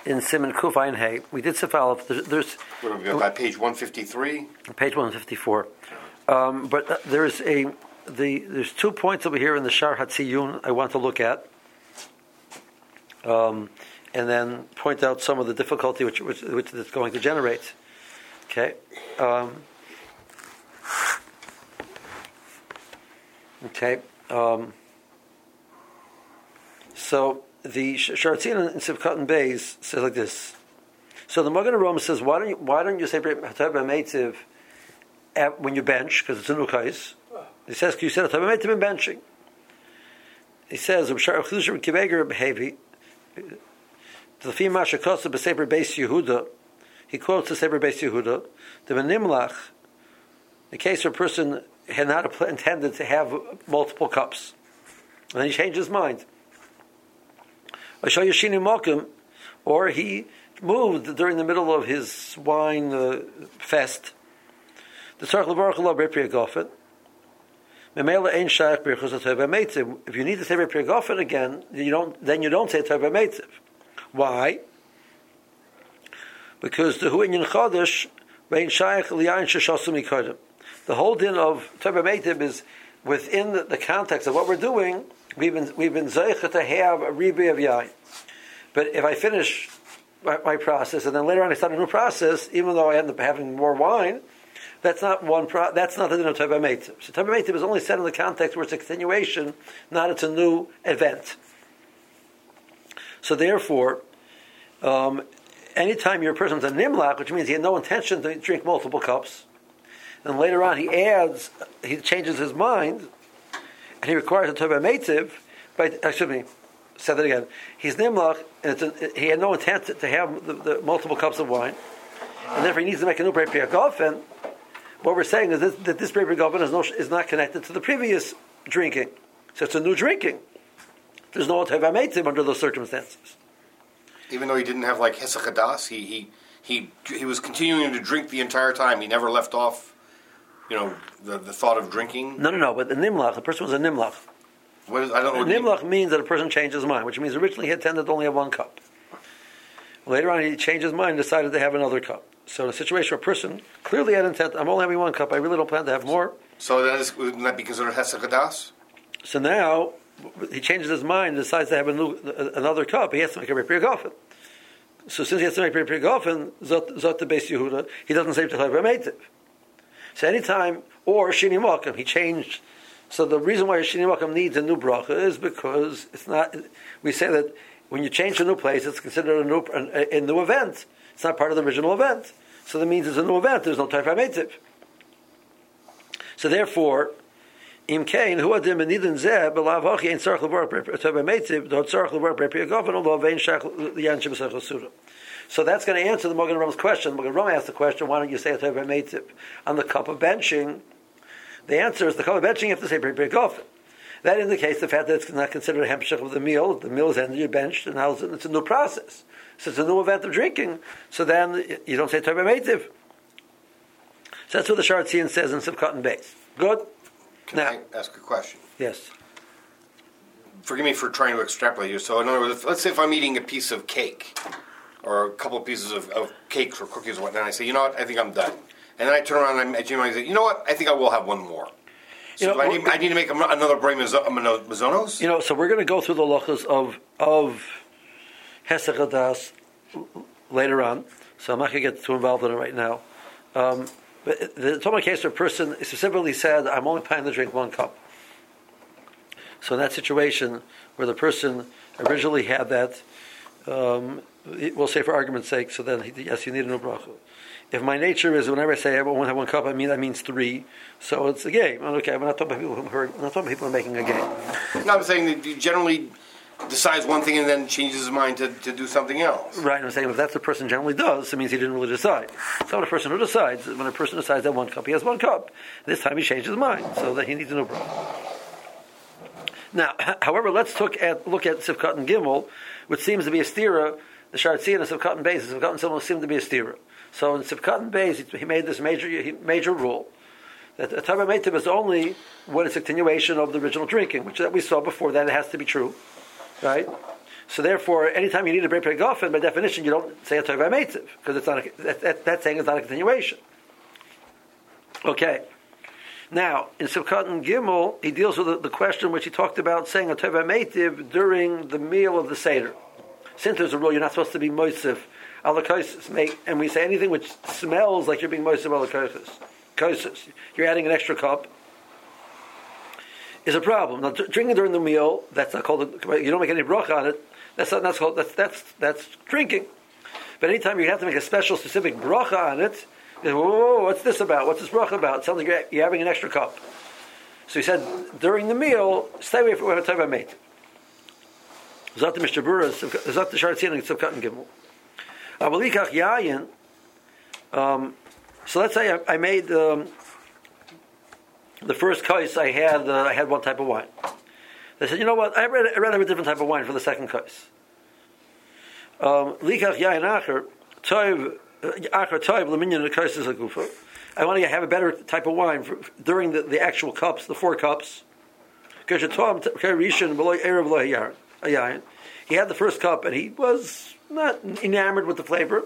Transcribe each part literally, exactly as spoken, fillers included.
in Siman Kuf Ayin Hey. We did Sif Aleph. There's, there's what have we got, by page one fifty-three? Page one fifty-four. Um, but uh, there's a the there's two points over here in the Shar Hatziyun I want to look at, um, and then point out some of the difficulty which which, which it's going to generate. Okay. Um, okay. Um, so the Shar Hatziyun in Sivkat Beis says like this. So the Magen Avraham says, why don't you why don't you say Meitiv when you bench, because it's a new case? He says, you said Meitiv in benching. He says, the Fima Shekosa b'Sefer Beis Yehuda. He quotes the Sefer Beis Yehuda. The Benimlach, the case where a person had not intended to have multiple cups, and then he changed his mind. Or he moved during the middle of his wine uh, fest. The Tzarech Levarach Lo B'Pri Gofen. Memela Ein Shayach Birchos HaTorah Meitiv. If you need to say B'Pri Gofen again, you don't. Then you don't say Torah Meitiv. Why? Because the Hu Inyan Chodesh Vein Shayach Liyayin Sheshosu Mikodem. The whole din of Torah Meitiv is within the, the context of what we're doing. We've been we've been zeicha to have a ribi of yain. But if I finish my, my process and then later on I start a new process, even though I end up having more wine, that's not one. Pro, that's not the din of Torah Meitiv. So Torah Meitiv is only said in the context where it's a continuation, not it's a new event. So therefore, um, anytime your person's a nimlach, which means he had no intention to drink multiple cups, and later on he adds, he changes his mind, and he requires a Torah Meitiv, but excuse me, say that again. He's nimlach, and it's a, he had no intent to, to have the, the multiple cups of wine, and therefore he needs to make a new B'Pri Gofen. What we're saying is this, that this B'Pri Gofen is, no, is not connected to the previous drinking, so it's a new drinking. There's no Torah Meitiv under those circumstances. Even though he didn't have like Hesach Hadas, he he he he was continuing to drink the entire time. He never left off, you know, the, the thought of drinking. No, no, no. But the nimlach, the person was a nimlach. What is, I don't know. Nimlach means that a person changed his mind, which means originally he intended to only have one cup. Later on, he changed his mind and decided to have another cup. So in a situation where a person clearly had intent, I'm only having one cup, I really don't plan to have more. So that is, wouldn't that be considered Hesach Hadas? So now, he changes his mind and decides to have a new, another cup. He has to make a B'Pri Gofen. So since he has to make B'Pri Gofen, Zot the Beis Yehuda, he doesn't say Torah Meitiv. So anytime, or Shini Malkam, he changed. So the reason why Shini Malkam needs a new bracha is because it's not. We say that when you change to a new place, it's considered a new a, a new event. It's not part of the original event. So that means it's a new event. There's no Torah Meitiv. So therefore, Im Kain Hu Adim Benidin Zeh Belav Hachi Ein Tzarech Levarach Torah Meitiv Do Tzarech Levarach B'Pri Gofen Although Vein Shach Liyan Shebesach Suda. So that's going to answer the Magen Avrahm's question. Magen Avraham asked the question, why don't you say a Torah Meitiv on the cup of benching? The answer is the cup of benching you have to say B'Pri Gofen. That indicates the fact that it's not considered a hemshech of the meal. The meal is ended, you're benched, and now it's a new process. So it's a new event of drinking. So then you don't say Torah Meitiv. So that's what the Shar Hatziyun says in Sivkat Beis. Good? Can now, I ask a question? Yes. Forgive me for trying to extrapolate here. So in other words, let's say if I'm eating a piece of cake, or a couple of pieces of, of cakes or cookies or whatnot, and I say, you know what, I think I'm done. And then I turn around and I, I say, you know what, I think I will have one more. So you know, I, need, I need to make another Bray Mazonos? You know, so we're going to go through the lachas of, of Hesach Hadas later on, so I'm not going to get too involved in it right now. Um, but the Talmud case where a person specifically said, I'm only planning to drink one cup. So in that situation where the person originally had that, um, we'll say for argument's sake, so then yes, you need a new bracha. If my nature is whenever I say I won't have one cup, I mean that means three. So it's a game. Okay, I'm not talking about people who are, I'm not talking about people who are making a game. No, I'm saying that he generally decides one thing and then changes his mind to, to do something else. Right, I'm saying if that's what the person generally does, it means he didn't really decide. So when a person who decides, when a person decides that one cup, he has one cup. This time he changed his mind, so that he needs a new bracha. Now, however, let's look at look at Sivkat and Gimel, which seems to be a stira. The Shar Hatziyun and Sivkat and Beis, Sivkat and Gimel seem to be a stira. So in Sivkat and Beis, he made this major major rule that a Torah Meitiv is only when it's a continuation of the original drinking, which that we saw before. That it has to be true, right? So therefore, anytime you need a Brei Pri Gofen, by definition, you don't say a Tov HaMeitiv, because it's not a, that, that, that saying is not a continuation. Okay. Now, in Simchat and Gimel, he deals with the, the question which he talked about saying a Tov HaMeitiv during the meal of the Seder. Since there's a rule, you're not supposed to be Moisef ala kosis, and we say anything which smells like you're being Moisef ala kosis, you're adding an extra cup, is a problem. Now, drinking during the meal, that's not called, you don't make any bracha on it, that's not, that's called, that's, that's, that's drinking. But anytime you have to make a special, specific bracha on it, whoa, whoa, whoa, what's this about? What's this bracha about? It sounds like you're, you're having an extra cup. So he said, during the meal, stay away from what a Tov HaMeitiv. Zot the Mishnah Berurah, Zot the Sharatzion, and Simchat and Gimel. Avalikach Yayin. Um, so let's say I, I made um, the first kais. I had uh, I had one type of wine. They said, you know what? I read I rather have a different type of wine for the second kais. Likach Yayin Acher Tov Acher Tov Leminyan Kais is a gufa. I want to have a better type of wine for, during the, the actual cups, the four cups. He had the first cup and he was not enamored with the flavor.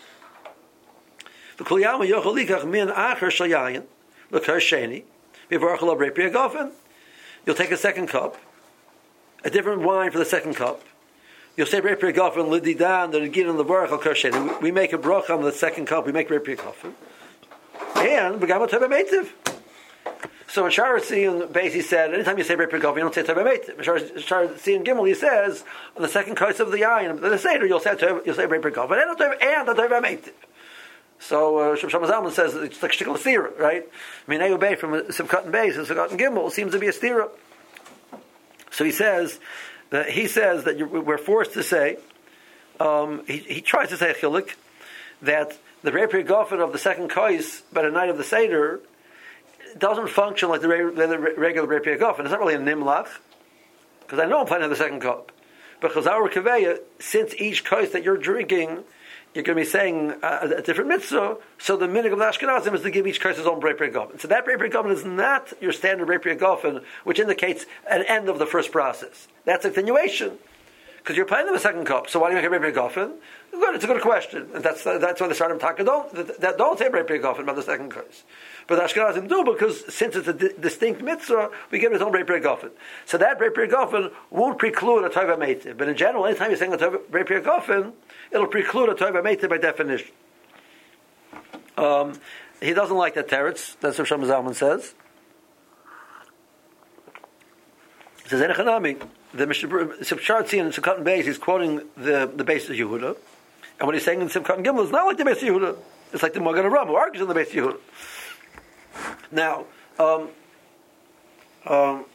You'll take a second cup, a different wine for the second cup. You'll say Brei Pri Gofen Lididan the Regin and the Baruch Al Kersheni. We make a bracha on the second cup. We make Brei Pri Gofen, and Begam Tov HaMeitiv. So in Sharatzi and Beis he said, anytime you say Brei Pri Gofen, you don't say Tov HaMeitiv. In Sharatzi and Gimel he says, on the second kais of the Yayin, the Seder, you'll say you'll say Brei Pri Gofen and the Tov HaMeitiv. So uh, Shlomo Zalman says it's like shtickle stira, right? I mean, Ayubay from Simchat and Beis and Simchat and Gimel seems to be a stira. So he says that he says that you're, we're forced to say. Um, he, he tries to say a chilik that the Brei Pri Gofen of the second kais by the night of the Seder doesn't function like the, re- the regular Brei Pri Gofen. It's not really a nimlach, because I know I'm planning the second cup. But Chazar Kaveya, since each kais that you're drinking, you're going to be saying uh, a different mitzvah, so the minig of the Ashkenazim is to give each kais his own Brei Pri Gofen. So that Brei Pri Gofen is not your standard Brei Pri Gofen, which indicates an end of the first process. That's a continuation. Because you're planning the second cup, so why do you make a Brei Pri Gofen? Good, it's a good question. And that's that's why the Sardim Taka don't, that don't say Brei Pri Gofen about the second kais. But the Ashkenazim do, because since it's a di- distinct mitzvah, we give it its own Brei Pri Gofen. So that Brei Pri Gofen won't preclude a Tov HaMeitiv. But in general, anytime you're saying a Brei Pri Gofen, it'll preclude a Tov HaMeitiv by definition. Um, he doesn't like that teretz. That's what Shlomo Zalman says. He says, Enechanami, the Mishnah Sharatzi and Simchat and Beis, he's quoting the, the Beis of Yehuda. And what he's saying in Simchat and Gimel is not like the Beis of Yehuda. It's like the Magen Avraham, who argues in the Beis of Yehuda. Now, um, um,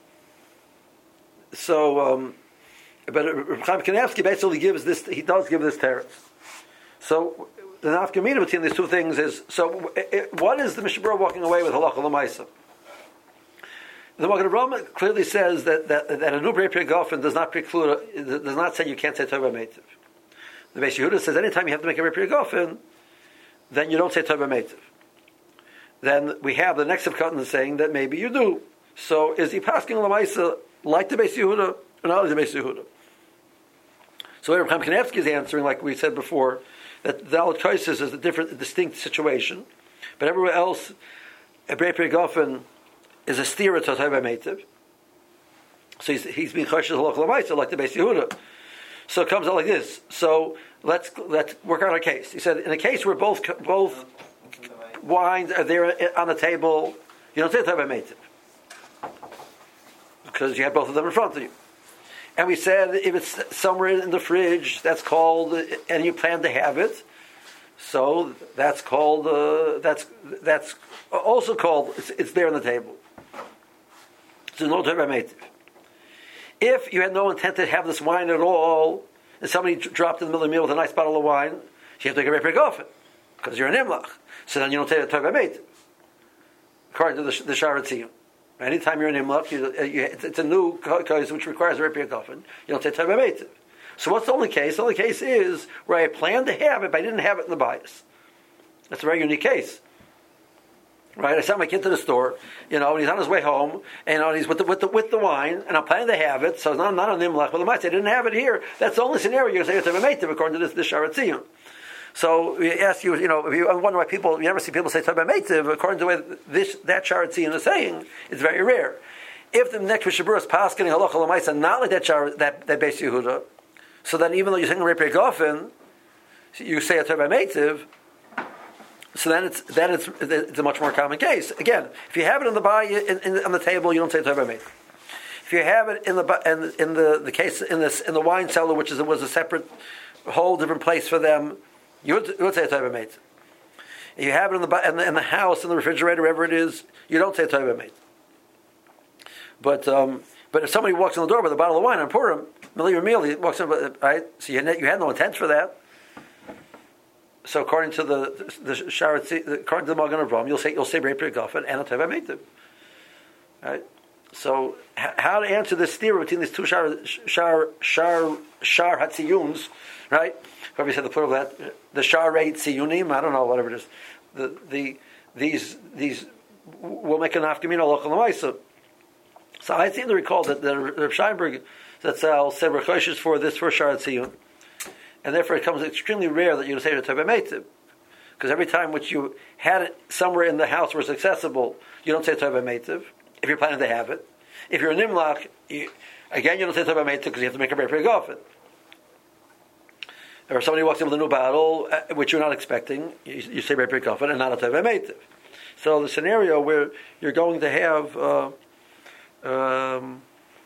so, um, but Reb Chaim Kanevsky basically gives this, he does give this teretz. So, the nafkamina between these two things is, so, it, it, what is the Mishnah Berurah walking away with halacha l'maisa? The Magen Avraham clearly says that, that, that a new Brei Pri Gofen does not preclude, does not say you can't say Tov HaMeitiv. The Beis Yehuda says anytime you have to make a Brei Pri Gofen, then you don't say Tov HaMeitiv. Then we have the next subcutton saying that maybe you do. So is he pasking l'maisa like the Beis Yehuda or not like the Beis Yehuda? So Reb Chaim Kanevsky is answering, like we said before, that the Dalet Kaisis is a different, a distinct situation, but everywhere else, a Brei Pri Gofen is a stira to Tov HaMeitiv. So he's, he's being choshesh halacha l'maisa like the Beis Yehuda. So it comes out like this. So let's let's work out a case. He said in a case where both both wines are there on the table, you don't say Tov HaMeitiv because you have both of them in front of you. And we said if it's somewhere in the fridge, that's called, and you plan to have it, so that's called uh, that's that's also called it's, it's there on the table. So no Tov HaMeitiv. If you had no intent to have this wine at all, and somebody dropped in the middle of the meal with a nice bottle of wine, you have to take a Brei Pri Gofen because you're an imlach. So then you don't take a Tov HaMeitiv, according to the, the Sharatzi. Anytime you're an imlach, you, you, it's a new case which requires a Brei Pri Gofen. You don't take Tov HaMeitiv. So what's the only case? The only case is where I planned to have it, but I didn't have it in the bias. That's a very unique case. Right, I sent my kid to the store, you know, and he's on his way home, and you know, he's with the, with the with the wine, and I'm planning to have it. So it's not not on nimlach, but the mice. I didn't have it here. That's the only scenario you're going to say to meitiv according to this this sharat tziyun. So we ask you, you know, if you wonder why people, you never see people say Torah meitiv according to the way this that sharat tziyun is saying. It's very rare. If the next Mishabur is paskin halacha l'maisa not like that shar, that that Beis Yehuda, so then even though you're saying Rei Gofen, you say a Torah meitiv. So then it's then it's it's a much more common case. Again, if you have it in the buy in, in, on the table, you don't say Torah meitiv. If you have it in the in, in the, the case in this in the wine cellar, which is it was a separate whole different place for them, you would, you would say Torah meitiv. If you have it in the in the, in the house, in the refrigerator, wherever it is, you don't say Torah meitiv. But um, but if somebody walks in the door with a bottle of wine and pour him, Mili or Mili walks in, right? So you you had no intent for that. So according to the the sharat, according to the Magen Avraham, you'll say you'll say Rei Gofen and a Torah meitiv, right? So h- how to answer this theory between these two shar shar shar shar hatziyuns, right? Probably said the plural of that, the sharei tziyunim. I don't know, whatever it is. The the these these will make an afkamina lochal l'maisa. So I seem to recall that the Reb Scheinberg that Sal said rekoshes for this for shar tziyun. And therefore, it becomes extremely rare that you say the Torah meitiv, because every time which you had it somewhere in the house where it's accessible, you don't say Torah meitiv. If you're planning to have it, if you're a nimlach, you, again you don't say Torah meitiv because you have to make a Rei Gofen. Or somebody walks in with a new bottle, uh, which you're not expecting, you, you say Rei Gofen and not a Torah meitiv. So the scenario where you're going to have uh, um,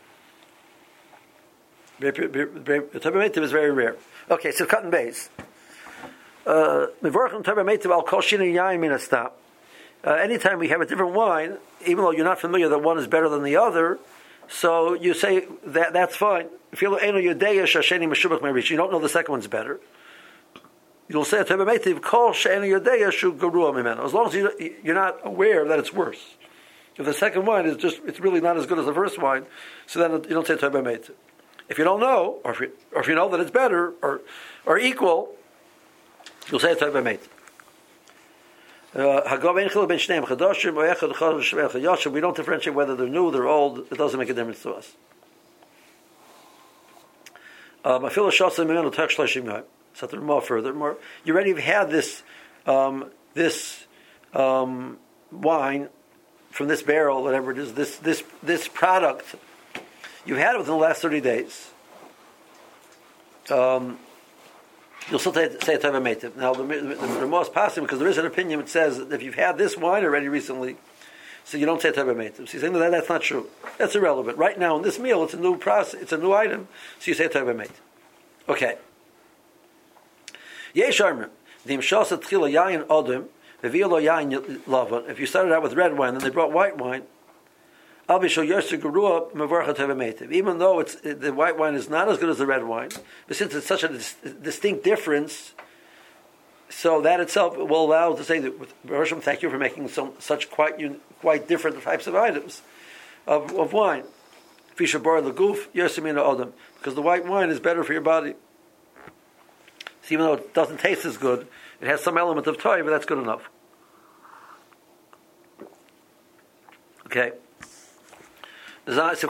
Torah meitiv is very rare. Okay, so cut and base. Uh, anytime we have a different wine, even though you're not familiar that one is better than the other, so you say that that's fine. If you don't know the second one's better, you'll say as long as you're not aware that it's worse. If the second wine is just, it's really not as good as the first wine, so then you don't say Torah meitiv. If you don't know, or if you, or if you know that it's better or or equal, you'll say it's Torah meitiv. We don't differentiate whether they're new, they're old. It doesn't make a difference to us. Um, Something more further, more. You already have had this um, this um, wine from this barrel, whatever it is, this this this product. You had it within the last thirty days. Um, you'll still say, say Torah meitiv. Now, the, the, the, the most possible, because there is an opinion that says that if you've had this wine already recently, so you don't say Torah meitiv. So you're saying that that's not true. That's irrelevant. Right now in this meal, it's a new process, it's a new item, so you say Torah meitiv. Okay. Yesh armer the imshasa tchila yayin odem v'vilo yayin lavan. If you started out with red wine, then they brought white wine. Even though it's the white wine is not as good as the red wine, but since it's such a dis- distinct difference, so that itself will allow us to say that, Hashem, thank you for making some such quite quite different types of items of, of wine. Because the white wine is better for your body. So even though it doesn't taste as good, it has some element of toy, but that's good enough. Okay. Even if it's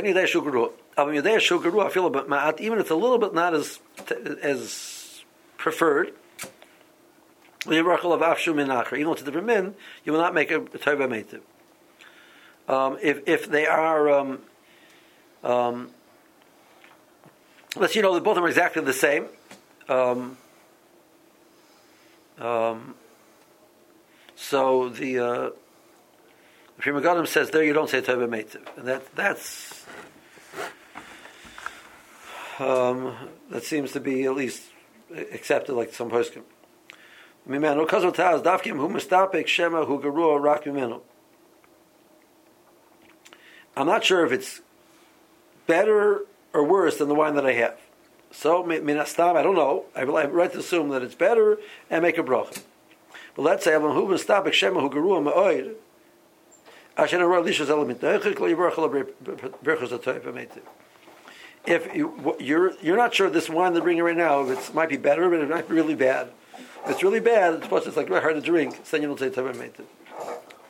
a little bit not as as preferred, even though it's a different min, you will not make a Torah meitiv. Um, if if they are, um, um, let's you know that both of them are exactly the same. Um, um, so the. Uh, Pri Megadim says there you don't say Torah meitiv, and that that's um, that seems to be at least accepted, like some poskim. Mimenu kazo taz davkim hu mistapek shema hu gerua rak mimenu. I'm not sure if it's better or worse than the wine that I have. So minastam, I don't know. I have right to assume that it's better and make a bracha. But let's say hu mistapek shema hu gerua ma'oid. If you, you're you're not sure this wine they're bringing right now, if it might be better, but it might be really bad. If it's really bad, it's supposed to it's like hard to drink. So then you don't say Torah meitiv.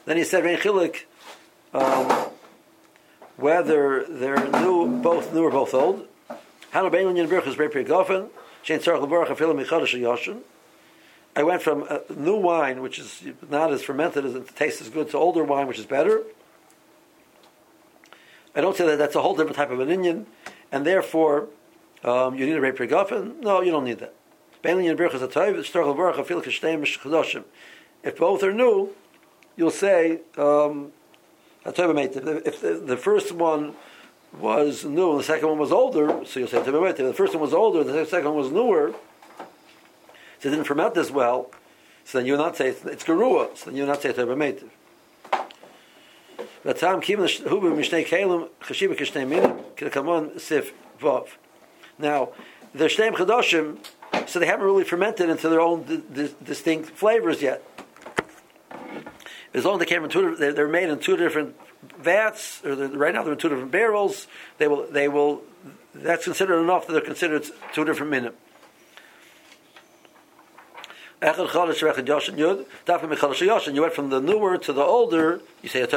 Then he said, Rein Chilik, um, whether they're new, both new or both old. Hanu Bein Linyan Birchas Brei Pri Gofen, Shein Tzarech L'Baruch Afilu Michadash Yoshin. I went from uh, new wine, which is not as fermented as it tastes as good, to older wine, which is better. I don't say that that's a whole different type of an Indian, and therefore um, you need a Brei Pri Gofen. No, you don't need that. Bein Linyan Birchas Atayv, Tzarech L'Baruch Afilu K'Shtei Mishchadoshim. If both are new, you'll say, um, if the, the first one was new and the second one was older, so you'll say, if the first one was older and the second one was newer, so it didn't ferment as well, so then you will not say, it's, it's Gerua, so then you will not say Teva Meitiv. Now, they're Shteim Chadoshim, so they haven't really fermented into their own di- di- distinct flavors yet. As long as they came in two, they're, they're made in two different vats, or right now they're in two different barrels. They will, they will. That's considered enough that they're considered two different minim. You went from the newer to the older. You say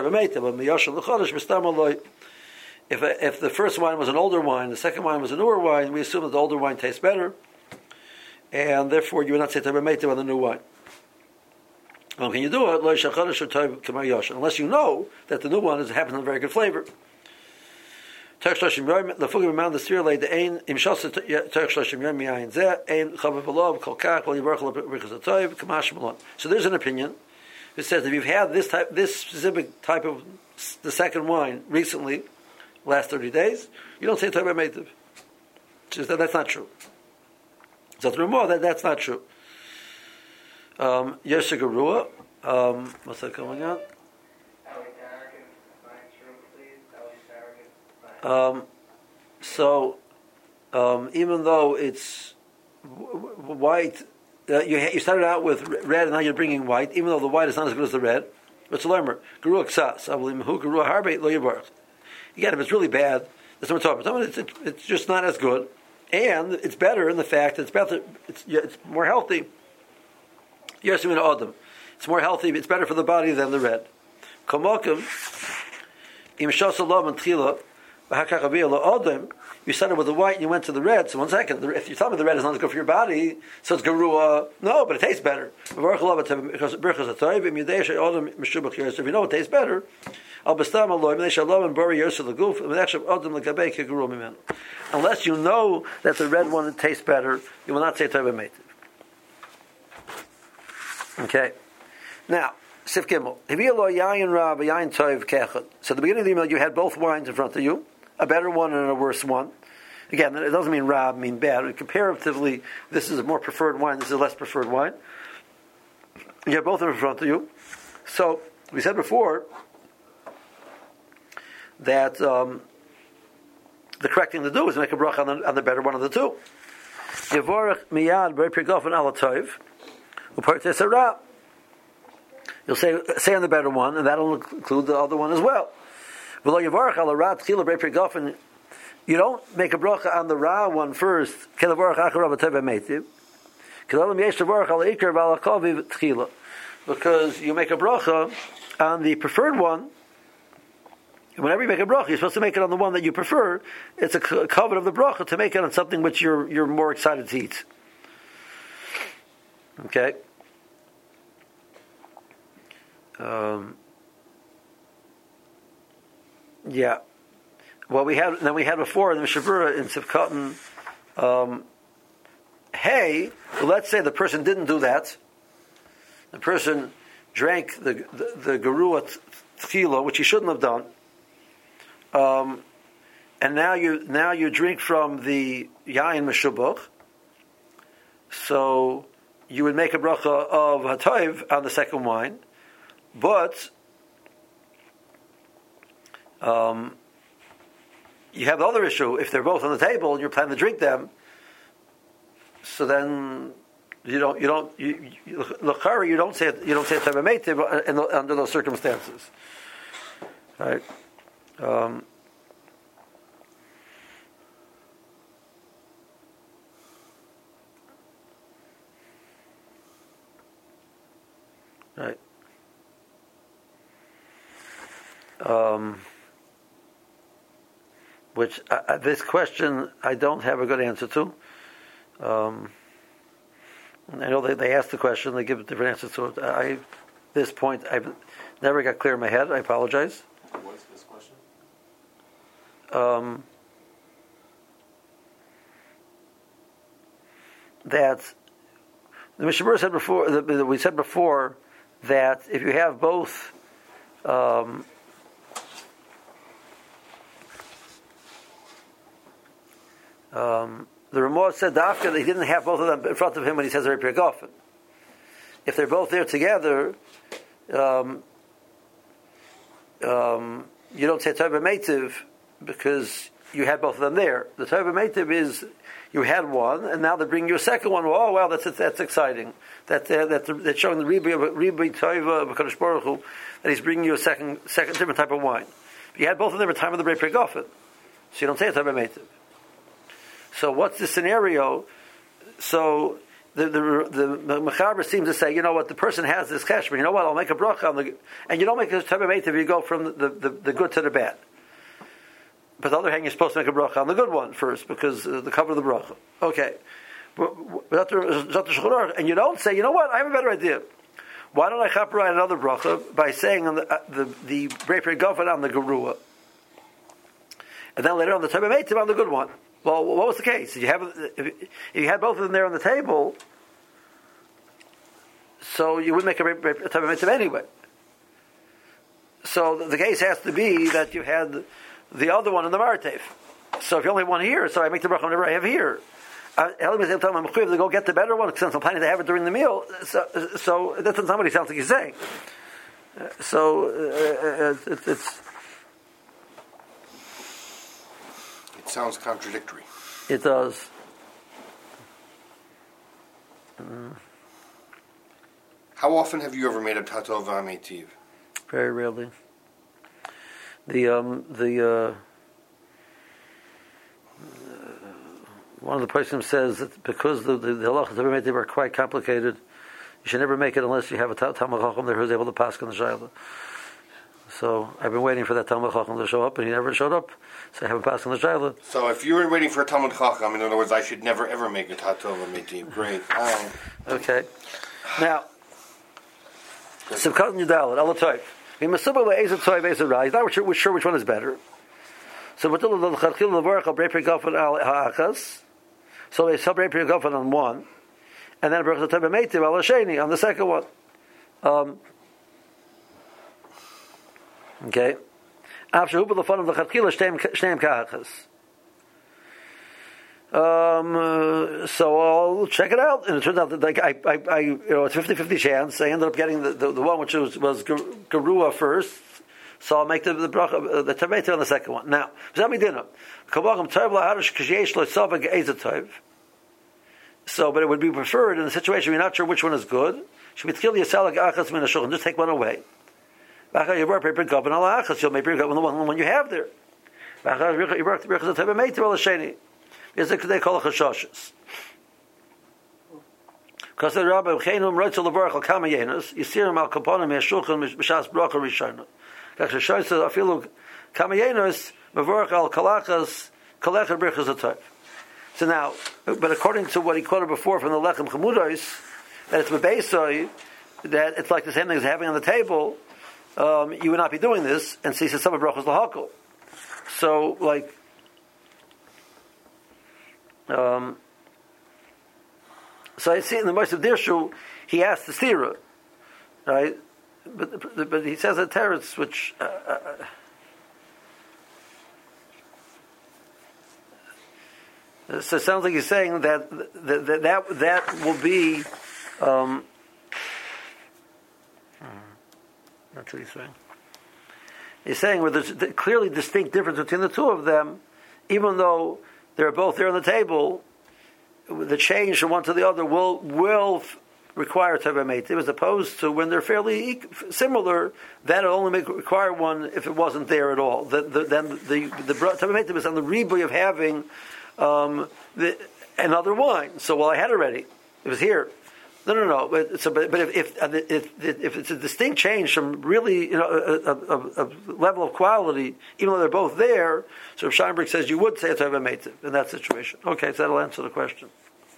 if if the first wine was an older wine, the second wine was a newer wine, we assume that the older wine tastes better, and therefore you would not say Teva on the new wine. Well, can you do it? Unless you know that the new one is happens in a very good flavor. The fugim amount the sphere laid the ain imshas Turk shloshim yom yain zeh ain chavav belov kol kach v'li barach l'brichas atoyv kamash malon. So there's an opinion that says if you've had this type, this specific type of the second wine recently, last thirty days, you don't say Torah Meitiv. That's not true. So through more that that's not true. Um, Yosha Gerua, um, what's that coming out? Um, so, um, even though it's w- w- white, uh, you, ha- you started out with red and now you're bringing white, even though the white is not as good as the red. What's the lemmer? Gerua Ksas, Hu Gerua Harbe Lo Yibarach. Again, if it's really bad, that's what I'm talking about. It's, it's, it's just not as good. And it's better in the fact that it's better, it's, it's more healthy. Yes, Adam. It's more healthy. It's better for the body than the red. Kamokim, im shasalam and tchila, Adam. You started with the white and you went to the red. So one second, if you tell me the red is not as good for your body, so it's gerua. No, but it tastes better. If you know it tastes better, unless you know that the red one tastes better, you will not say Teva Meitiv. Okay. Now, Sif Gimel. So at the beginning of the email, you had both wines in front of you, a better one and a worse one. Again, it doesn't mean Rab, mean bad. Comparatively, this is a more preferred wine, this is a less preferred wine. You have both of them in front of you. So, we said before that um, the correct thing to do is make a bracha on the, on the better one of the two. Yevorach miyad b'rei prigofen ala tov. You'll say say on the better one, and that'll include the other one as well. You don't make a bracha on the ra one first, because you make a bracha on the preferred one. Whenever you make a bracha, you're supposed to make it on the one that you prefer. It's a covet of the bracha to make it on something which you're you're more excited to eat. Okay. Um, yeah. Well, we had then we had before in the Mishavura in Sivkatan. Um, hey, well, let's say the person didn't do that. The person drank the the, the Gerua Tchila, which he shouldn't have done. Um, and now you now you drink from the Yain Meshubuch. So you would make a bracha of Hatoiv on the second wine, but um, you have the other issue. If they're both on the table and you're planning to drink them, so then you don't you don't you you, you don't say it, you don't say it under those circumstances, right? Um, right. Um, which uh, this question I don't have a good answer to. Um, I know they, they ask the question, they give different answers to it. I, this point, I've never got clear in my head. I apologize. What's this question? Um, that the Mishnah said before, that we said before that if you have both, um, um, the Ramah said Dafka that he didn't have both of them in front of him when he says Rei Pri Gofen. If they're both there together, um, um, you don't say Tov Meitiv because you had both of them there. The Tov Meitiv is you had one, and now they bring you a second one. Oh, well, that's that's exciting. That uh, that that's showing the Ribi Ribi Tova of Kadosh Baruch Hu that he's bringing you a second second different type of wine. But you had both of them at the time of the Rei Pri Gofen, so you don't say Tov Meitiv. So what's the scenario? So the the the Mechaber seems to say, you know what, the person has this kashmir. You know what, I'll make a bracha on the, and you don't make a Tov Meitiv. You go from the, the, the good to the bad. But on the other hand, you're supposed to make a bracha on the good one first because uh, the cover of the bracha. Okay, and you don't say, you know what, I have a better idea. Why don't I chaperite another bracha by saying on the uh, the the Rei Pri Gofen on the gerua, and then later on the Tov Meitiv on the good one. Well, what was the case? If you have, if you had both of them there on the table, so you would make a Tov Meitiv anyway. So the case has to be that you had the other one in the Martev. So if you only have one here, so I make the bracha whenever I have here. Uh, I'm to go get the better one since I'm planning to have it during the meal. So, so that doesn't somebody sounds like he's saying. Uh, so uh, it, it's. Sounds contradictory. It does. Mm. How often have you ever made a Tatov Meitiv? Very rarely. The um the uh, one of the persons says that because the the, the halachas of Meitiv are quite complicated, you should never make it unless you have a Talmid Chacham there who's able to pass on the shayla. So I've been waiting for that Talmid Chacham to show up, and he never showed up. So I haven't passed on the shayla. So if you were waiting for a Talmid Chacham, in other words, I should never ever make a Tatov Meitiv. Great. Um, okay. Now, Simchat Yudalit Alatoy. We must subah le'ezet toy be'ezet ra. He's not sure, sure which one is better. So what the l'chadchil l'vorach al Rei Pri Gofen al ha'achas. So they sub Rei Pri Gofen on one, and then Baruch Tov Meitiv al hasheni on the second one. Um, Okay. After who the fun of the Chatchila Shneim Kahachas. Um, so I'll check it out, and it turns out that like I, I, I, you know, it's fifty-fifty chance. I ended up getting the, the, the one which was was Gerua first, so I'll make the the bracha, the tomato on the second one. Now, so, but it would be preferred in the situation we're not sure which one is good. Should be tkil yisal achas min hashulchan. Just take one away. You'll make the one when you have there. Because they call it chashashis. Because the Rabbi Chenum writes to the Baruch al Kamayenos, Yisirim al Kaponim Yeshulchan Mishas Bracha Rishona. Kach says, I feel Kamayenos Mavarach al Kalachas Kalachar Brichas Atayv. So now, but according to what he quoted before from the Lechem Chamudos, that it's Mebeisoi, that it's like the same thing as having on the table. Um, you would not be doing this, and so he says some of brachos lahakol. So, like, um, so I see in the Moshe of Dirshu, he asked the stira, right? But but he says a teretz which uh, uh, so it sounds like he's saying that that that that, that will be. Um, That's what he's saying. He's saying where there's a clearly distinct difference between the two of them, even though they're both there on the table, the change from one to the other will will require Tov Meitiv, as opposed to when they're fairly similar, that will only make, require one if it wasn't there at all. The, the, then the the Tov Meitiv is on the ribuy of having um, the, another wine. So well, I had it already; it was here. No, no, no. But, so, but, but if, if if if it's a distinct change from really, you know, a, a, a level of quality, even though they're both there, so if Scheinberg says you would say a Tova Meitiv in that situation. Okay, so that'll answer the question.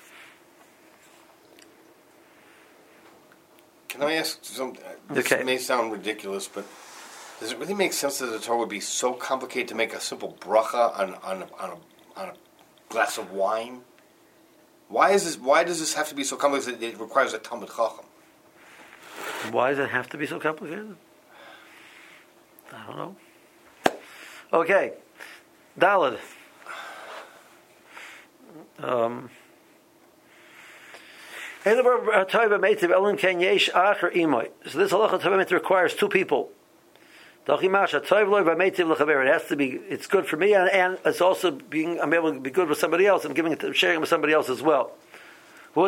Can I ask something? This Okay. may sound ridiculous, but does it really make sense that the Torah would be so complicated to make a simple bracha on on on a, on a glass of wine? Why is this? Why does this have to be so complicated that it requires a Talmud Chacham? Why does it have to be so complicated? I don't know. Okay, Daled. Um. So this halacha Tova Meitiv requires two people. It has to be. It's good for me, and, and it's also being. I'm able to be good with somebody else. I'm giving it, sharing it with somebody else as well. Uh,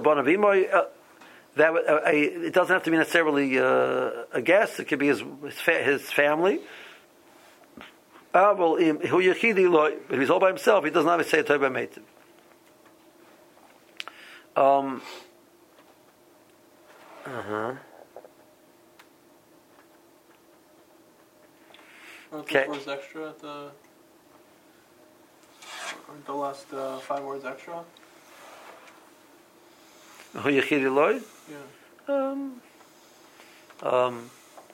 that uh, a, it doesn't have to be necessarily uh, a guest. It could be his his, fa- his family. Uh, well, if he's all by himself, he doesn't have to say Tova Meitiv. Um. Uh huh. Okay. Words extra at the, or the last uh, five words extra. Hu Yechid Eloi? Yeah. Um. Um.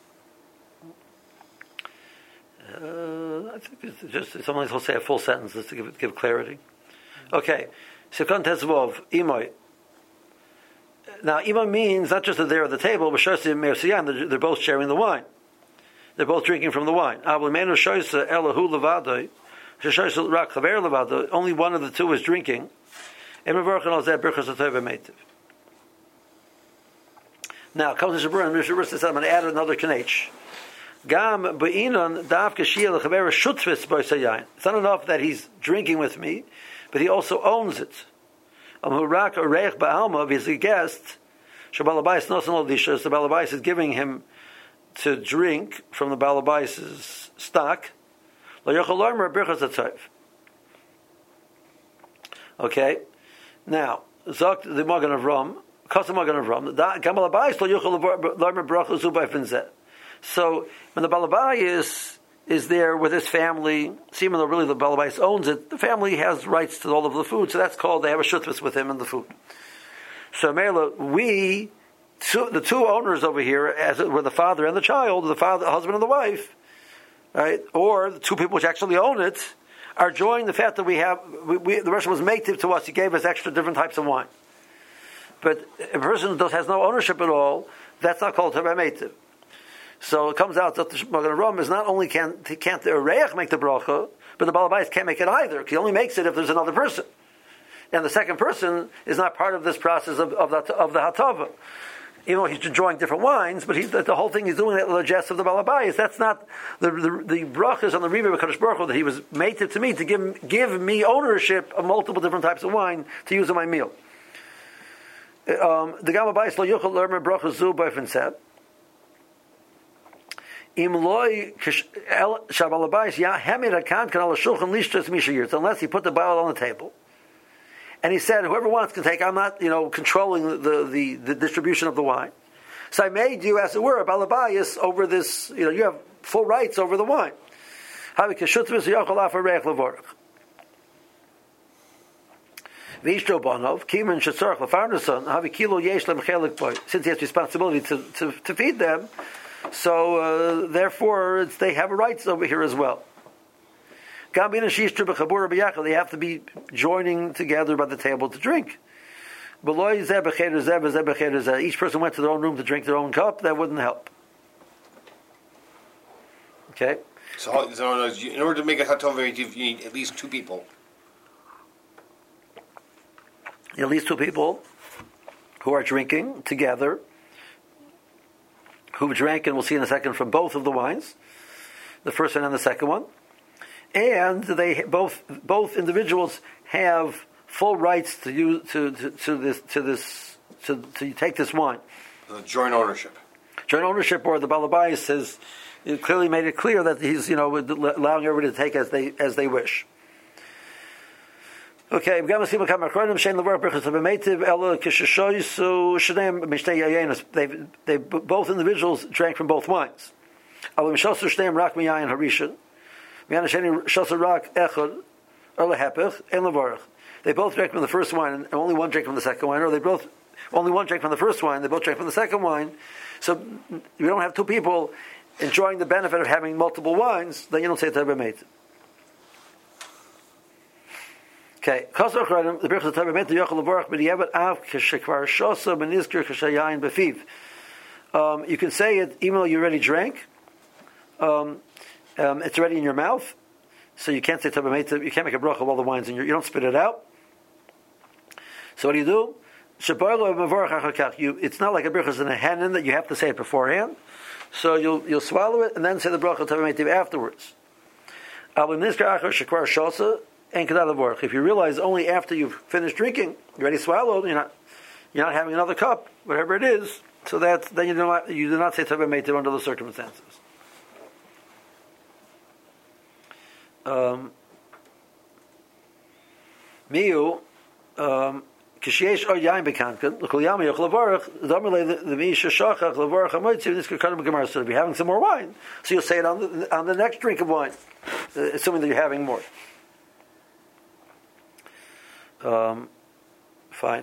Uh, I think it's just sometimes he'll say a full sentence just to give give clarity. Okay. Sekon Tezvov Imoy. Now, Imoy means not just that they're at the table, but Shosim Mersiyan. They're, they're both sharing the wine. They're both drinking from the wine. Only one of the two is drinking. Now, comes to Shabur, and Mishnah says, I'm going to add another kanech. It's not enough that he's drinking with me, but he also owns it. If he's a guest, the Balabais is giving him to drink from the Balabais' stock. Okay, now Zok the Magen of Ram, Kosam Magen of Ram. So when the Balabais is there with his family, even though really the Balabais owns it, the family has rights to all of the food, so that's called they have a shutfus with him and the food. So Mela, we. Two, the two owners over here, as it were the father and the child, the father, the husband and the wife, right, or the two people which actually own it, are enjoying the fact that we have, we, we, the Russian was meitiv to us, he gave us extra different types of wine. But a person who does, has no ownership at all, that's not called Teva meitiv. So it comes out that the Magen Avraham is not only can, can't the Ureach make the bracha, but the Balabais can't make it either. He only makes it if there's another person. And the second person is not part of this process of, of, the, of the Hatava. You know, he's enjoying different wines, but he's, the whole thing he's doing it with the jest of the Balabais. That's not the the, the brachas on the Riva of Kadosh Baruch Hu that he was made to, to me to give give me ownership of multiple different types of wine to use in my meal. Um, the Gamabais lo yuchal lermer brachas zu boyfen said. Im loy shabalabais ya hemid akant kan al shulchan lishtas mishayir. Unless he put the bottle on the table. And he said, whoever wants can take. I'm not, you know, controlling the, the, the distribution of the wine. So I made you, as it were, a balabayas over this. You know, you have full rights over the wine. Since he has responsibility to, to, to feed them, so uh, therefore it's, they have rights over here as well. They have to be joining together by the table to drink. Each person went to their own room to drink their own cup. That wouldn't help. Okay. So, so in order to make a hatov, you need at least two people. At least two people who are drinking together, who drank, and we'll see in a second, from both of the wines, the first one and the second one. And they both both individuals have full rights to use to, to, to this to this to, to take this wine. Uh, joint ownership. Joint ownership, or the Balabais says, it clearly made it clear that he's, you know, allowing everybody to take as they as they wish. Okay, we got to see what comes. Akronim shein levarach berachas habemetiv ela kishishoysu shneim mishnei yayinos. They they both individuals drank from both wines. Alim shosu shneim rak miyayin harishan. Miyan sheni shosu rak echad ela hepech en levarach. They both drank from the first wine, and only one drank from the second wine, or they both only one drank from the first wine. They both drank from the second wine. So we don't have two people enjoying the benefit of having multiple wines. Then you don't say habemetiv. Okay, the birchas of Torah meant to yochel levarach b'diavad av k'shekvar shosa b'nizkir k'shayayin b'fiv. Um, you can say it even though you already drank. Um, um, it's already in your mouth, so you can't say Torah meitav. You can't make a bracha of all the wines in your. You don't spit it out. So what do you do? Shabarlo mevarach achakach. You. It's not like a birchas in a henin that you have to say it beforehand. So you'll you'll swallow it and then say the bracha of Torah meitav afterwards. Av b'nizkir achar shekvar shosa. If you realize only after you've finished drinking, you already swallowed, you're not, you're not having another cup, whatever it is. So that then you do not you do not say Torah meitav under the circumstances. Um, Miu, kisheyesh or yain bekanken l'kol yam yochel levarach damer the misha shachach levarach hamoitziv this could come gemara. So if you're having some more wine, so you'll say it on the on the next drink of wine, uh, assuming that you're having more. Um, fine.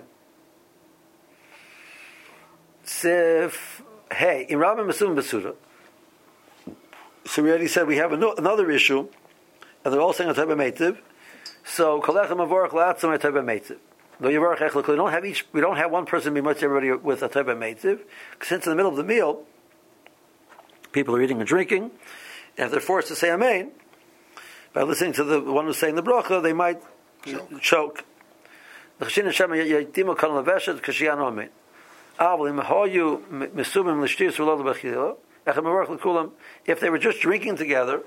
Sif, hey, in Rabbi Masum Basuda. So we already said we have no, another issue, and they're all saying a type of meitiv. So kolechem avorach la'atzum a type of meitiv. Though yavorach echlek, we don't have each. We don't have one person be much everybody with a type of meitiv. Since in the middle of the meal, people are eating and drinking, and if they're forced to say amen by listening to the one who's saying the bracha, they might choke. choke. The chashin Hashem yaitim kan leveshet kashiyan omen. Avlim hoyu mesumim l'shtius v'lo lebechilo. Echem avorach l'kulam. If they were just drinking together,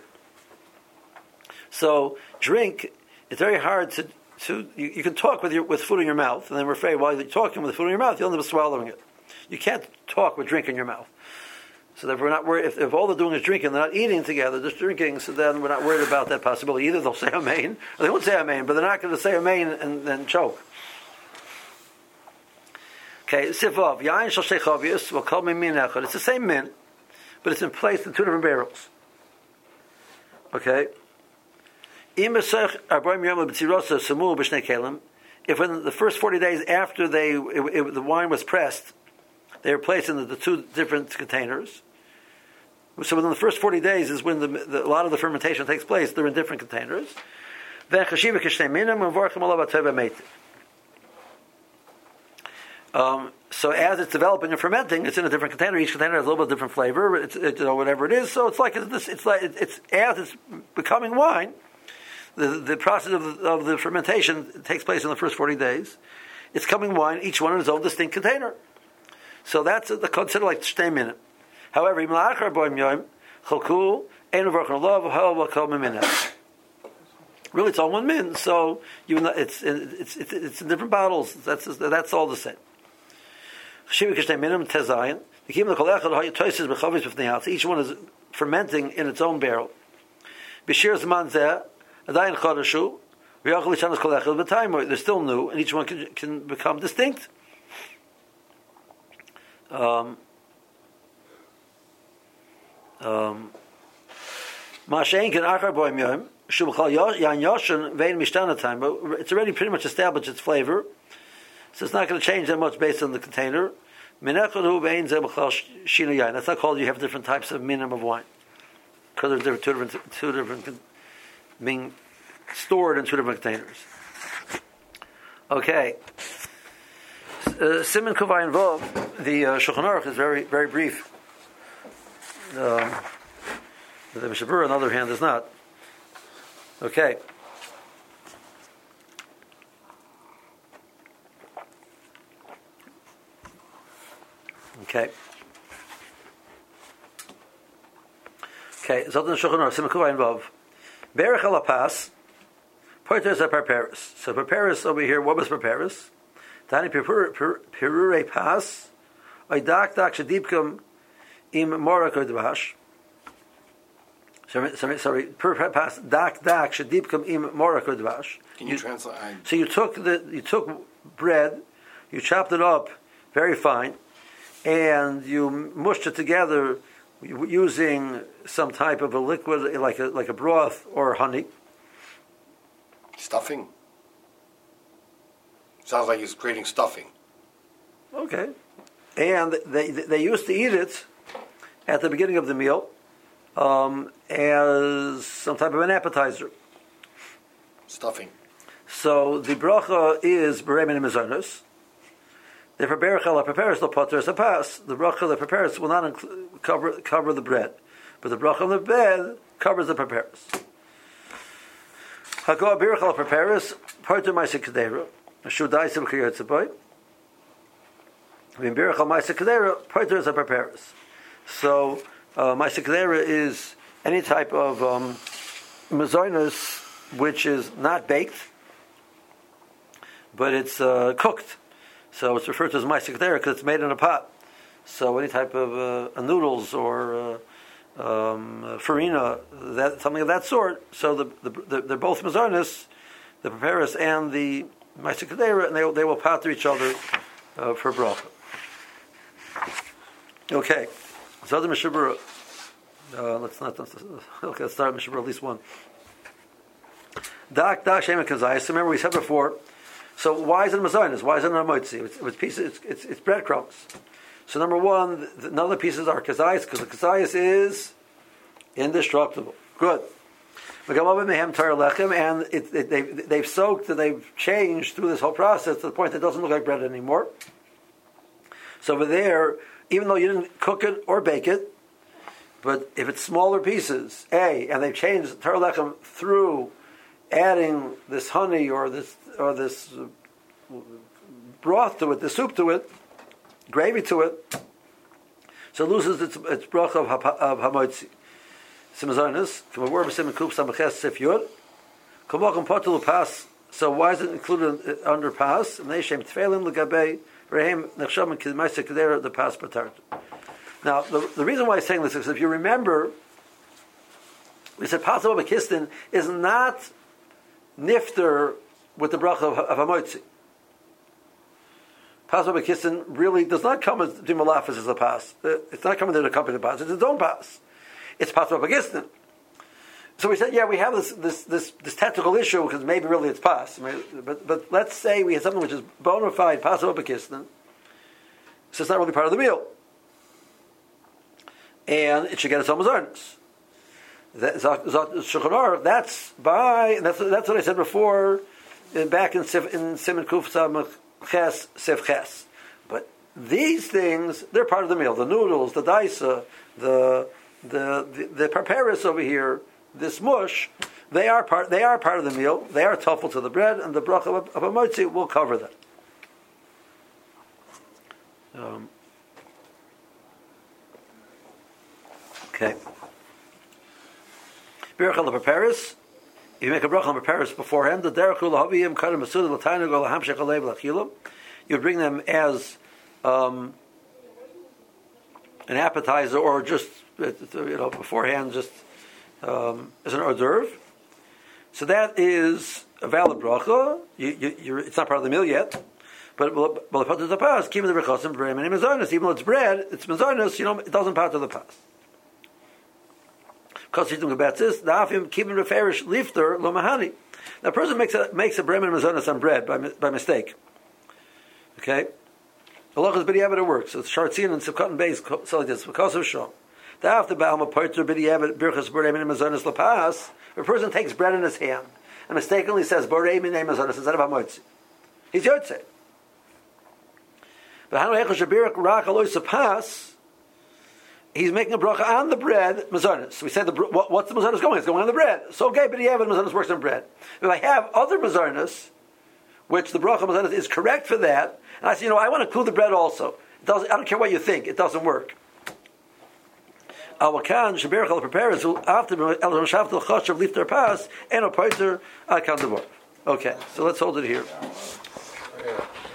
so drink. It's very hard to to you, you can talk with your with food in your mouth, and then we're afraid while you're talking with food in your mouth, you'll end up swallowing it. You can't talk with drink in your mouth. So that we're not worried if, if all they're doing is drinking, they're not eating together, just drinking. So then we're not worried about that possibility. Either they'll say amen, or they won't say amen, but they're not going to say amen and then choke. Okay, sifov yain shel shechavius will call me min echad. It's the same min, but it's in place in two different barrels. Okay. If in the first forty days after they it, it, the wine was pressed, they were placed in the, the two different containers. So within the first forty days is when the, the, a lot of the fermentation takes place. They're in different containers. Then um, so as it's developing and fermenting, it's in a different container. Each container has a little bit different flavor. It's it, you know, whatever it is. So it's like it's, it's like it's as it's becoming wine. The, the process of the, of the fermentation takes place in the first forty days. It's coming wine, each one in its own distinct container. So that's the considered like shtei minim. However, really it's all one min. So even though it's it's it's it's in different bottles. That's that's all the same. Each one is fermenting in its own barrel. They're still new, and each one can, can become distinct. Um, um, it's already pretty much established its flavor, so it's not going to change that much based on the container. That's not called you have different types of minim of wine, because they're two different, two different being stored in two different containers. Okay. Siman Kuvayin Vov, the uh, Shulchan Aruch is very, very brief. Um, the Mishabur, on the other hand, is not. Okay. Okay. Okay. Zot in Shulchan Aruch, Siman Kuvayin Vov. Berech alapas, poiters are preparis. So preparis over here, what was preparis? Tani perure pas, oidak dak shadipkum im morak oidvash. Sorry, sorry, sorry. Per pass dak dak shadipkam im morak udvash. Can you, you translate? I... So you took the you took bread, you chopped it up very fine, and you mushed it together using some type of a liquid, like a like a broth or honey. Stuffing. Sounds like he's creating stuffing. Okay, and they they used to eat it at the beginning of the meal um, as some type of an appetizer. Stuffing. So the bracha is beremin and mezonos. The berachah la prepares the potter is a pass. The bracha that prepares will not include, cover cover the bread, but the bracha on the bread covers the prepares. Hagoah berachah la prepares potter ma'aseh kedera. Shudai sim chiyotzaboy. When berachah ma'aseh kedera potter is a prepares. So uh, ma'aseh kedera is any type of um, mezonos which is not baked, but it's uh, cooked. So it's referred to as ma'aseh kedera because it's made in a pot. So any type of uh, noodles or uh, um, farina, that something of that sort. So the, the, the, they're both mezonos, the prepares and the ma'aseh kedera, and they they will pater each other uh, for bracha. Okay, so the mishabura. Uh, let's not. Let's, okay, let's start mishabura at least one. Dak dak shema kazayis. Remember we said before. So why is it mezonos? Why is it not motzi? It's, it's pieces. It's, it's, it's breadcrumbs. So number one, the, none of the pieces are kazayis because the kazayis is indestructible. Good. And it, it, they, they've soaked and they've changed through this whole process to the point that it doesn't look like bread anymore. So over there, even though you didn't cook it or bake it, but if it's smaller pieces, A, and they've changed tar lechem through adding this honey or this or this broth to it, the soup to it, gravy to it, so it loses its, its bracha of, of hamotzi. Simizonis, so why is it included under pas? The pas patart. Now, the, the reason why I'm saying this is if you remember, we said pas of kistin is not nifter with the bracha of, of hamotzi. Pas of kistin really does not come as dimalafis as a pas. It's not coming there to accompany the pas. It's its own pas. It's pas pagistin. So we said, yeah, we have this this this, this technical issue because maybe really it's pas. I mean, but but let's say we have something which is bona fide pas pagistin, so it's not really part of the meal, and it should get its own mazarnis. That's by and that's that's what I said before, back in in Siman Kuf Samach Ches Sif Ches. But these things, they're part of the meal. The noodles, the daisa, the The the, the preparis over here, this mush, they are part. They are part of the meal. They are tuffle to the bread, and the bracha of, of a motzi will cover that. Um, okay. Bracha of preparis. If you make a bracha of preparis beforehand, the derech lahaviyim kadam masud l'tainug lahamshech alev lachilam, you bring them as um, an appetizer or just. You know, beforehand, just um, as an hors d'oeuvre. So that is a valid bracha. You, you, you're, it's not part of the meal yet, but but the part of the pas, keeping the rechasim b'reim and mezonos. Even though it's bread, it's mezonos. You know, it doesn't part of the pas. Because he's doing about this, the afim keeping referish lifter lo mahani. Now, a person makes a makes a b'reim and mezonos on bread by by mistake. Okay, the lochas b'diavad it works. So it's shartzin and sivkot and beis so like this because of shom. If a person takes bread in his hand and mistakenly says "Borei minei mazonos" instead of hamotzi, he's yotze. But he's making a bracha on the bread mazonos. So we said the what, what's the mazonos going? It's going on the bread. So okay, but yeah, mazonos works on bread. If I have other mazonos, which the bracha mazonos is correct for that, and I say, you know, I want to include the bread also. It doesn't, I don't care what you think. It doesn't work. Awakan Shaberach al prepares after El Shaft al Chosh of Lifter Pass and a Poiter Akan Devor. Okay, so let's hold it here.